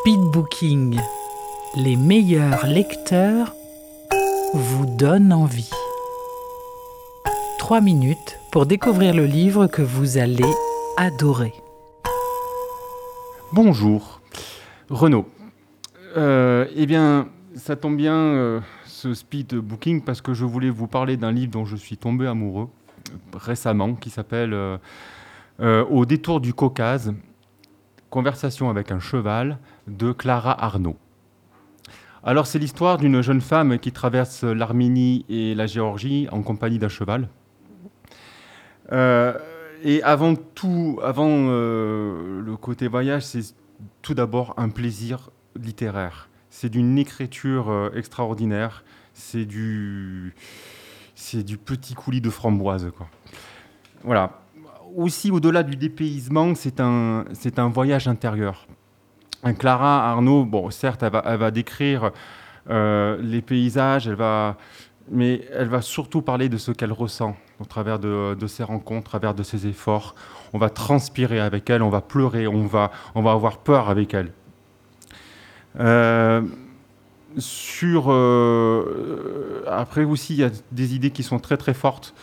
Speedbooking, les meilleurs lecteurs vous donnent envie. 3 minutes pour découvrir le livre que vous allez adorer. Bonjour, Renaud. Eh bien, ça tombe bien ce speed booking parce que je voulais vous parler d'un livre dont je suis tombé amoureux récemment, qui s'appelle Au détour du Caucase, Conversation avec un cheval, de Clara Arnault. Alors, c'est l'histoire d'une jeune femme qui traverse l'Arménie et la Géorgie en compagnie d'un cheval. Et avant le côté voyage, c'est tout d'abord un plaisir littéraire. C'est d'une écriture extraordinaire. C'est du petit coulis de framboise, quoi. Voilà. Aussi, au-delà du dépaysement, c'est un voyage intérieur. Clara Arnault, bon, certes, elle va décrire les paysages, mais elle va surtout parler de ce qu'elle ressent au travers de ses rencontres, au travers de ses efforts. On va transpirer avec elle, on va pleurer, on va avoir peur avec elle. Après aussi, il y a des idées qui sont très très fortes.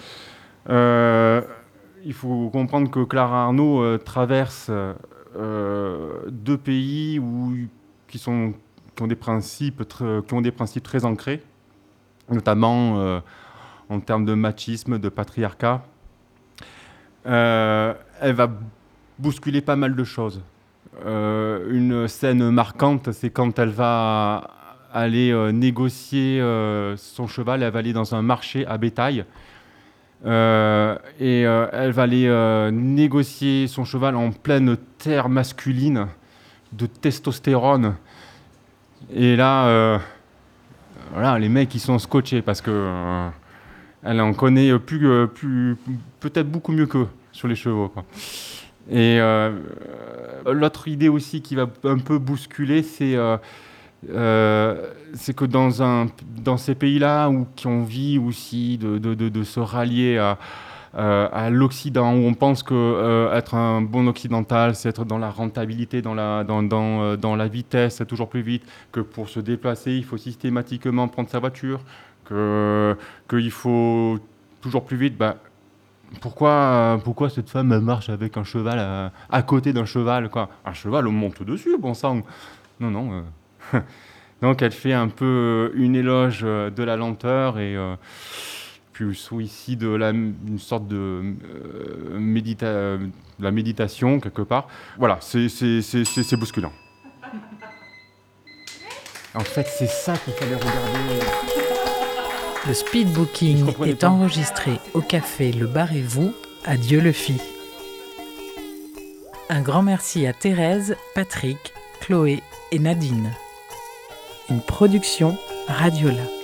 Il faut comprendre que Clara Arnault traverse deux pays qui ont des principes très ancrés, notamment en termes de machisme, de patriarcat. Elle va bousculer pas mal de choses. Une scène marquante, c'est quand elle va aller négocier son cheval. Elle va aller dans un marché à bétail. Elle va aller négocier son cheval en pleine terre masculine de testostérone. Et là, voilà, les mecs ils sont scotchés parce que elle en connaît peut-être beaucoup mieux qu'eux sur les chevaux, quoi. Et l'autre idée aussi qui va un peu bousculer, c'est que dans ces pays-là qui ont envie aussi de se rallier à l'Occident, où on pense que être un bon occidental, c'est être dans la rentabilité, dans la vitesse, toujours plus vite, que pour se déplacer, il faut systématiquement prendre sa voiture, qu'il faut toujours plus vite. Pourquoi cette femme marche avec un cheval à côté d'un cheval, quoi. Un cheval, on monte dessus, bon sang. Non. Donc elle fait un peu une éloge de la lenteur et puis ici une sorte de la méditation quelque part. Voilà, c'est bousculant. En fait, c'est ça qu'il fallait regarder. Le speedbooking est enregistré au café Le Bar et Vous à Dieulefit. Un grand merci à Thérèse, Patrick, Chloé et Nadine. Une production Radiola.